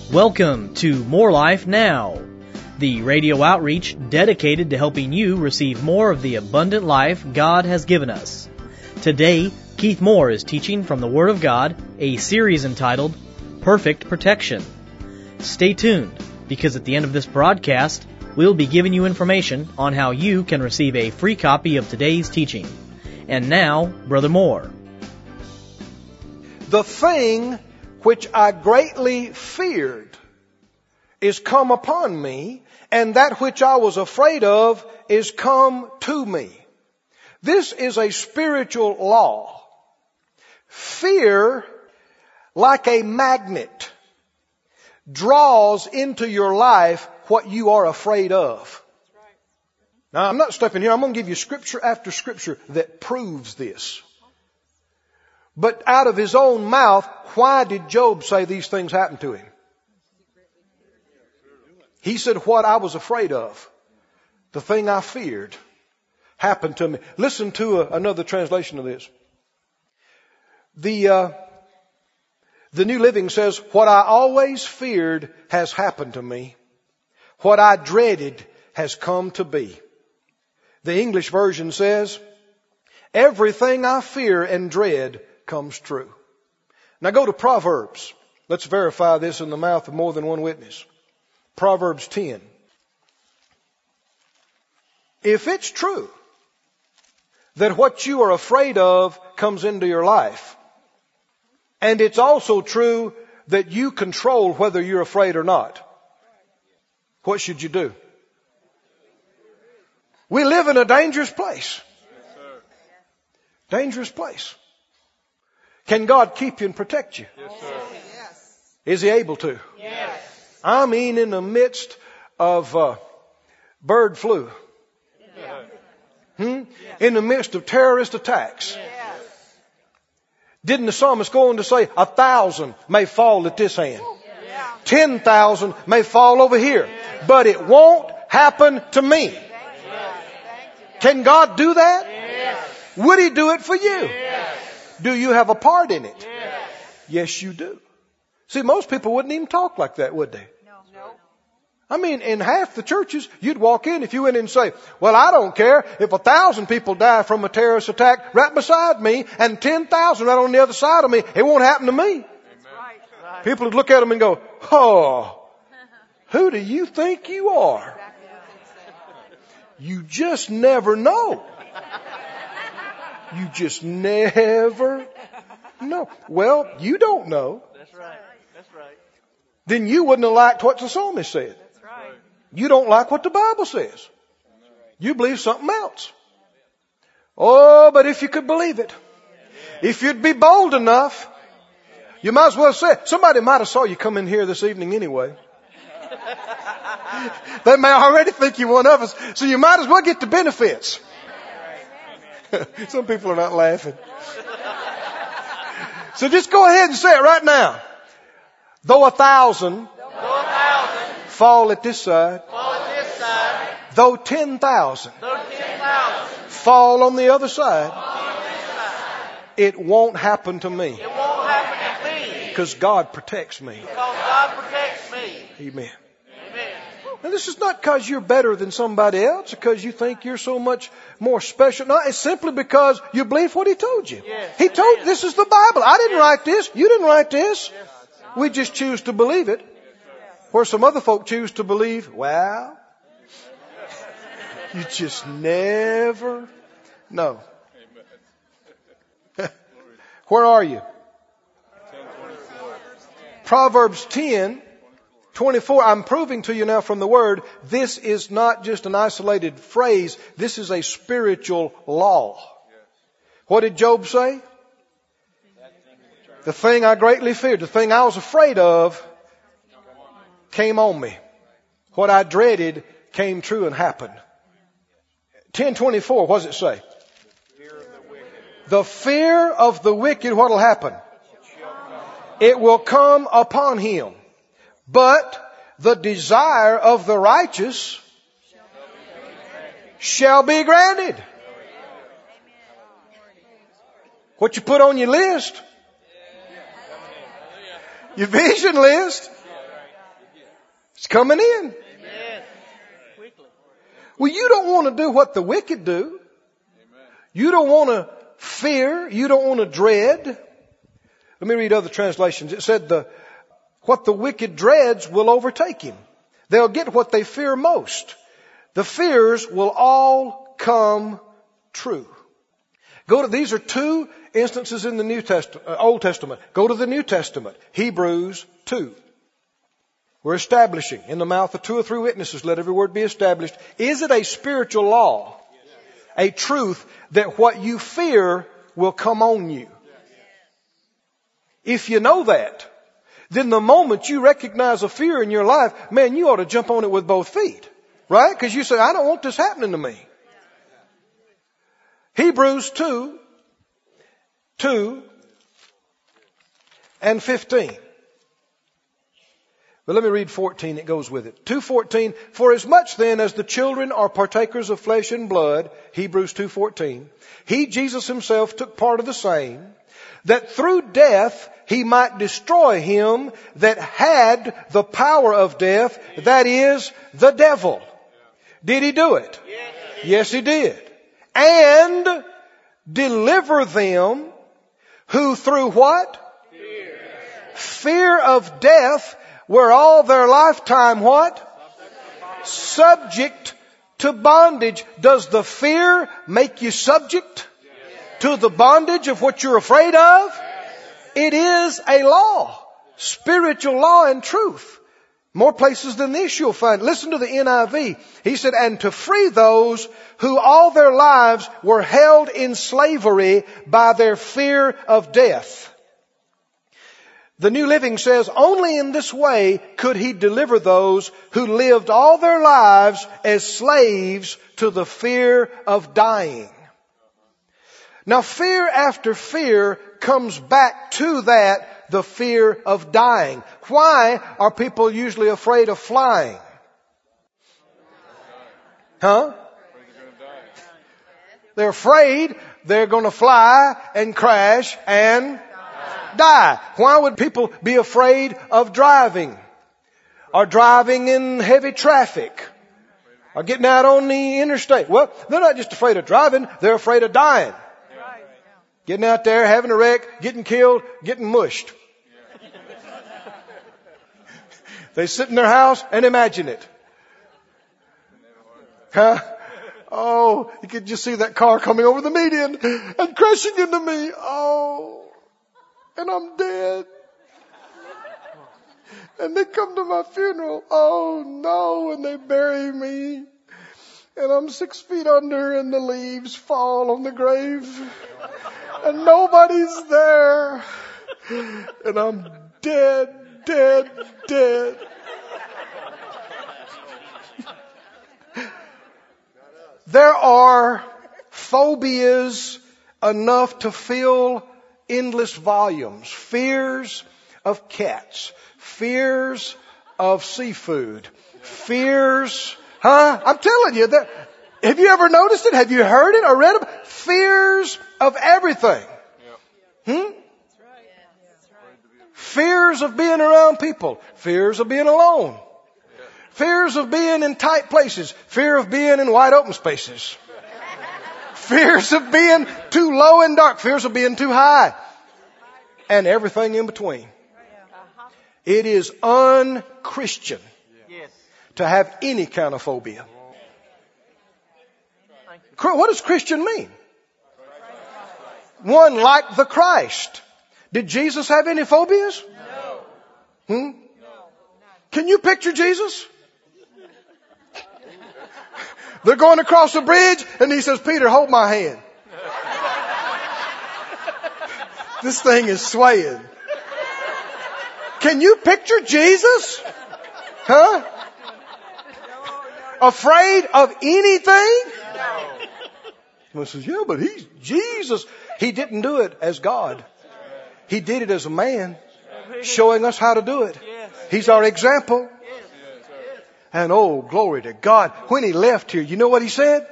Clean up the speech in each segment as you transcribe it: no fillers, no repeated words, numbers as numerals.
Welcome to More Life Now, the radio outreach dedicated to helping you receive more of the abundant life God has given us. Today, Keith Moore is teaching from the Word of God, a series entitled Perfect Protection. Stay tuned, because at the end of this broadcast, we'll be giving you information on how you can receive a free copy of today's teaching. And now, Brother Moore. The thing which I greatly feared is come upon me, and that which I was afraid of is come to me. This is a spiritual law. Fear, like a magnet, draws into your life what you are afraid of. Now, I'm not stepping here. I'm going to give you scripture after scripture that proves this. But out of his own mouth, why did Job say these things happened to him? He said, what I was afraid of, the thing I feared, happened to me. Listen to another translation of this. The New Living says, what I always feared has happened to me. What I dreaded has come to be. The English version says, everything I fear and dread comes true. Now go to Proverbs. Let's verify this in the mouth of more than one witness. Proverbs 10. If it's true that what you are afraid of comes into your life, and it's also true that you control whether you're afraid or not, what should you do? We live in a dangerous place. Dangerous place. Can God keep you and protect you? Yes, sir. Is He able to? Yes. I mean, in the midst of bird flu. In the midst of terrorist attacks. Yes. Didn't the psalmist go on to say, 1,000 may fall at this hand. Yeah. 10,000 may fall over here. But it won't happen to me. Can God do that? Yes. Would He do it for you? Yes. Do you have a part in it? Yes. Yes, you do. See, most people wouldn't even talk like that, would they? No. I mean, in half the churches, you'd walk in if you went in and say, well, I don't care if 1,000 people die from a terrorist attack right beside me and 10,000 right on the other side of me, it won't happen to me. Right. People would look at them and go, oh, who do you think you are? You just never know. You just never know. Well, you don't know. That's right. That's right. Then you wouldn't have liked what the psalmist said. That's right. You don't like what the Bible says. You believe something else. Oh, but if you could believe it, if you'd be bold enough, you might as well say it. Somebody might have saw you come in here this evening anyway. They may already think you're one of us, so you might as well get the benefits. Some people are not laughing. So just go ahead and say it right now. Though 1,000 fall at this side, though 10,000 fall on the other side, it won't happen to me. It won't happen to me. Because God protects me. Because God protects me. Amen. Amen. Now, this is not because you're better than somebody else, because you think you're so much more special. No, it's simply because you believe what He told you. Yes. He told, this is the Bible. I didn't write this. You didn't write this. We just choose to believe it. Where some other folk choose to believe, well, you just never know. Where are you? Proverbs 10:24. I'm proving to you now from the Word, this is not just an isolated phrase. This is a spiritual law. What did Job say? The thing I greatly feared, the thing I was afraid of, came on me. What I dreaded came true and happened. 10:24, what does it say? The fear of the wicked, what will happen? It will come upon him. But the desire of the righteous shall be granted. What you put on your list, your vision list, It's coming in. Amen. Quickly. Well, you don't want to do what the wicked do. You don't want to fear. You don't want to dread. Let me read other translations. It said what the wicked dreads will overtake him. They'll get what they fear most. The fears will all come true. These are two instances in the New Testament, Old Testament. Go to the New Testament. Hebrews 2. We're establishing in the mouth of 2 or 3 witnesses, let every word be established. Is it a spiritual law? A truth that what you fear will come on you. If you know that, then the moment you recognize a fear in your life, man, you ought to jump on it with both feet. Right? Because you say, I don't want this happening to me. Hebrews 2 and 15. But let me read 14. It goes with it. 2:14. For as much then as the children are partakers of flesh and blood, Hebrews 2:14, he, Jesus himself, took part of the same, that through death he might destroy him that had the power of death, that is, the devil. Did he do it? Yes, he did. And deliver them who through what? Fear of death were all their lifetime what? Subject to bondage. Does the fear make you subject to the bondage of what you're afraid of? It is a law. Spiritual law and truth. More places than this you'll find. Listen to the NIV. He said, and to free those who all their lives were held in slavery by their fear of death. The New Living says, only in this way could he deliver those who lived all their lives as slaves to the fear of dying. Now, fear after fear comes back to that, the fear of dying. Why are people usually afraid of flying? Huh? They're afraid they're going to fly and crash and die. Why would people be afraid of driving? Or driving in heavy traffic? Or getting out on the interstate? Well, they're not just afraid of driving, they're afraid of dying. Getting out there, having a wreck, getting killed, getting mushed. They sit in their house and imagine it. Huh? Oh, you could just see that car coming over the median and crashing into me. Oh, and I'm dead. And they come to my funeral. Oh no, and they bury me. And I'm 6 feet under and the leaves fall on the grave. And nobody's there. And I'm dead. There are phobias enough to fill endless volumes. Fears of cats. Fears of seafood. Fears, I'm telling you that. Have you ever noticed it? Have you heard it or read it? Fears of everything. Fears of being around people. Fears of being alone. Fears of being in tight places. Fear of being in wide open spaces. Fears of being too low and dark. Fears of being too high. And everything in between. It is un-Christian to have any kind of phobia. What does Christian mean? One like the Christ. Did Jesus have any phobias? No. Can you picture Jesus? They're going across the bridge and he says, Peter, hold my hand. This thing is swaying. Can you picture Jesus? Huh? Afraid of anything? Someone says, yeah, but he's Jesus. He didn't do it as God. He did it as a man, showing us how to do it. He's our example. And oh, glory to God. When he left here, you know what he said?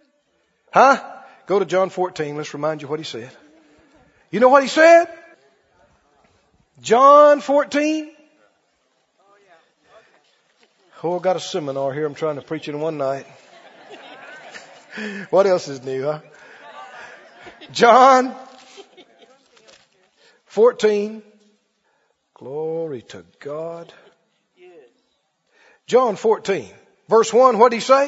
Go to John 14. Let's remind you what he said. You know what he said? John 14. Oh, I got a seminar here I'm trying to preach in one night. What else is new, huh? John 14. Glory to God. John 14. Verse 1, what did he say?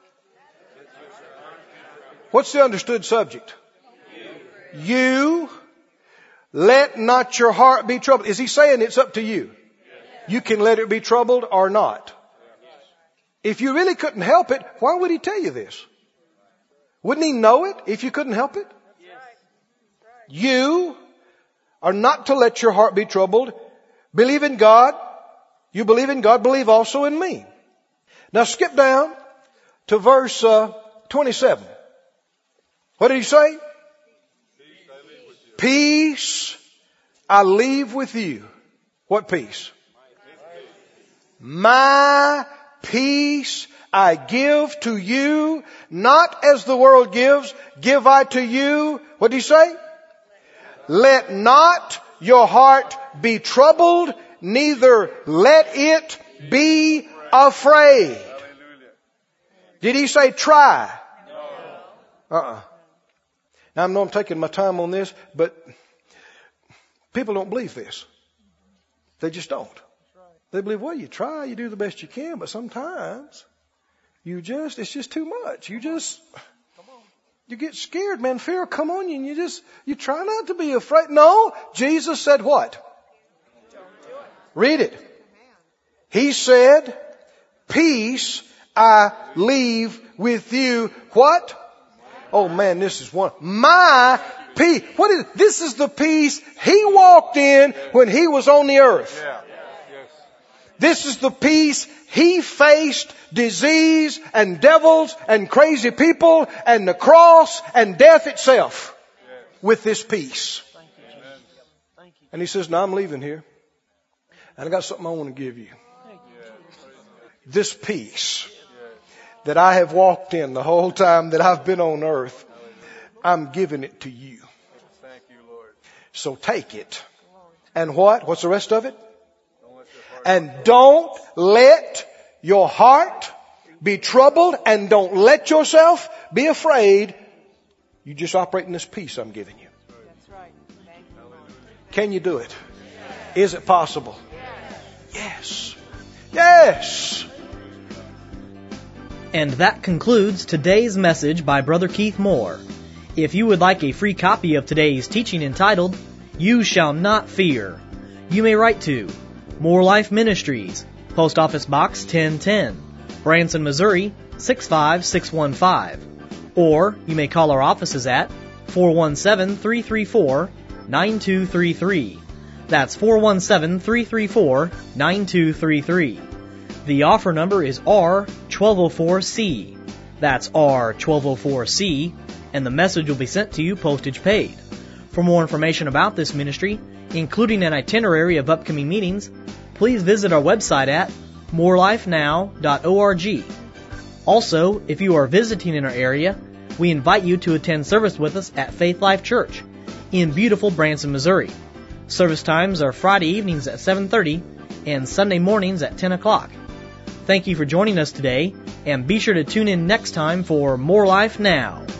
What's the understood subject? You. Let not your heart be troubled. Is he saying it's up to you? You can let it be troubled or not. If you really couldn't help it, why would he tell you this? Wouldn't he know it if you couldn't help it? You are not to let your heart be troubled. Believe in God. You believe in God, believe also in me. Now skip down to verse 27. What did he say? Peace I leave with you. What peace? My peace I give to you, not as the world gives, give I to you. What did he say? Let not your heart be troubled, neither let it be afraid. Did he say try? Now I know I'm taking my time on this, but people don't believe this. They just don't. They believe, well, you try, you do the best you can, but sometimes it's just too much. You get scared, man. Fear will come on you and you try not to be afraid. No, Jesus said what? Read it. He said, peace I leave with you. What? Oh man, this is one. My peace. What is it? This is the peace he walked in when he was on the earth. This is the peace he faced disease and devils and crazy people and the cross and death itself with this peace. And he says, now I'm leaving here. And I got something I want to give you. This peace that I have walked in the whole time that I've been on earth, I'm giving it to you. So take it. And what? What's the rest of it? And don't let your heart be troubled and don't let yourself be afraid. You just operate in this peace I'm giving you. Can you do it? Is it possible? Yes. Yes. And that concludes today's message by Brother Keith Moore. If you would like a free copy of today's teaching entitled, You Shall Not Fear, you may write to More Life Ministries, Post Office Box 1010, Branson, Missouri 65615. Or you may call our offices at 417-334-9233. That's 417-334-9233. The offer number is R1204C. That's R1204C, and the message will be sent to you postage paid. For more information about this ministry, including an itinerary of upcoming meetings, please visit our website at morelifenow.org. Also, if you are visiting in our area, we invite you to attend service with us at Faith Life Church in beautiful Branson, Missouri. Service times are Friday evenings at 7:30 and Sunday mornings at 10 o'clock. Thank you for joining us today, and be sure to tune in next time for More Life Now.